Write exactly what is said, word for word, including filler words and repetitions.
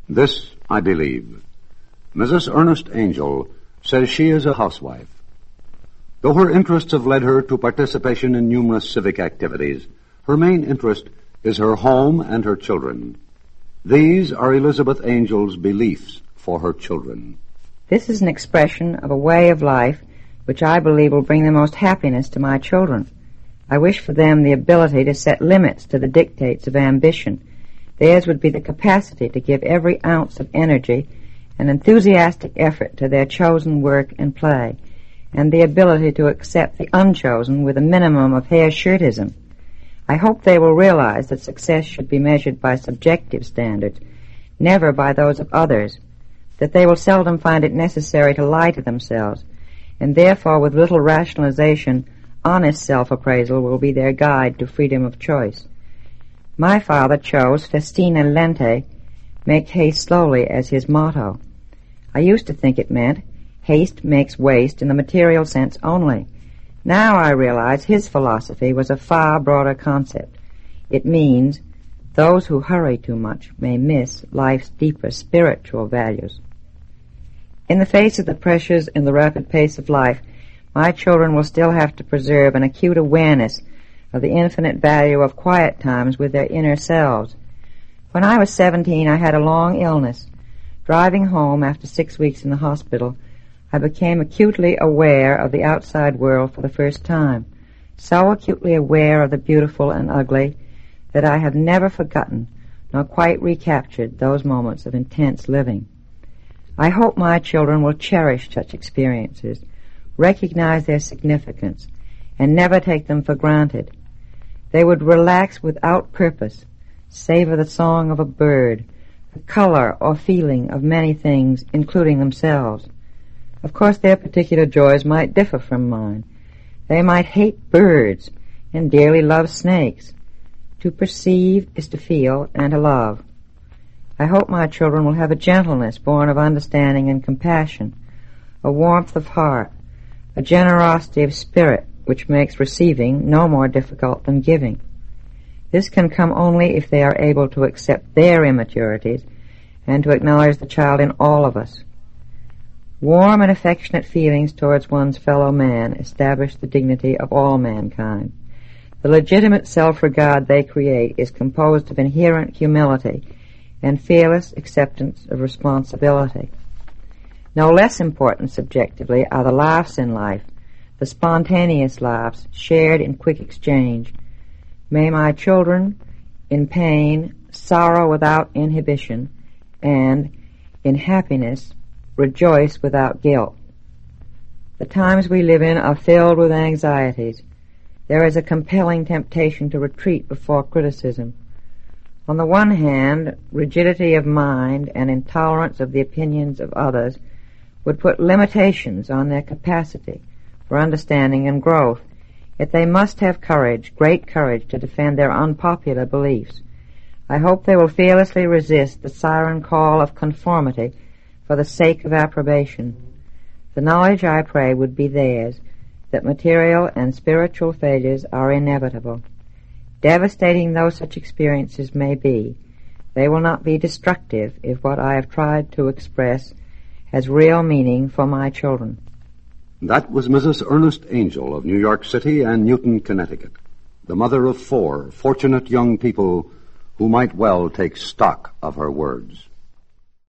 This I believe. Missus Ernest Angel says she is a housewife. Though her interests have led her to participation in numerous civic activities, her main interest is her home and her children. These are Elizabeth Angel's beliefs for her children. This is an expression of a way of life which I believe will bring the most happiness to my children. I wish for them the ability to set limits to the dictates of ambition. Theirs would be the capacity to give every ounce of energy and enthusiastic effort to their chosen work and play, and the ability to accept the unchosen with a minimum of hair-shirtism. I hope they will realize that success should be measured by subjective standards, never by those of others, that they will seldom find it necessary to lie to themselves, and therefore with little rationalization, honest self-appraisal will be their guide to freedom of choice. My father chose festina lente, make haste slowly, as his motto. I used to think it meant haste makes waste in the material sense only. Now I realize his philosophy was a far broader concept. It means those who hurry too much may miss life's deeper spiritual values. In the face of the pressures and the rapid pace of life, my children will still have to preserve an acute awareness of the infinite value of quiet times with their inner selves. When I was seventeen, I had a long illness. Driving home after six weeks in the hospital, I became acutely aware of the outside world for the first time, so acutely aware of the beautiful and ugly that I have never forgotten nor quite recaptured those moments of intense living. I hope my children will cherish such experiences, recognize their significance, and never take them for granted. They would relax without purpose, savor the song of a bird, the color or feeling of many things, including themselves. Of course, their particular joys might differ from mine. They might hate birds and dearly love snakes. To perceive is to feel and to love. I hope my children will have a gentleness born of understanding and compassion, a warmth of heart, a generosity of spirit which makes receiving no more difficult than giving. This can come only if they are able to accept their immaturities and to acknowledge the child in all of us. Warm and affectionate feelings towards one's fellow man establish the dignity of all mankind. The legitimate self-regard they create is composed of inherent humility and fearless acceptance of responsibility. No less important subjectively are the laughs in life, the spontaneous laughs shared in quick exchange. May my children, in pain, sorrow without inhibition, and, in happiness, rejoice without guilt. The times we live in are filled with anxieties. There is a compelling temptation to retreat before criticism. On the one hand, rigidity of mind and intolerance of the opinions of others would put limitations on their capacity for understanding and growth, yet they must have courage, great courage, to defend their unpopular beliefs. I hope they will fearlessly resist the siren call of conformity for the sake of approbation. The knowledge, I pray, would be theirs, that material and spiritual failures are inevitable. Devastating though such experiences may be, they will not be destructive if what I have tried to express has real meaning for my children. That was Missus Ernest Angel of New York City and Newton, Connecticut, the mother of four fortunate young people who might well take stock of her words.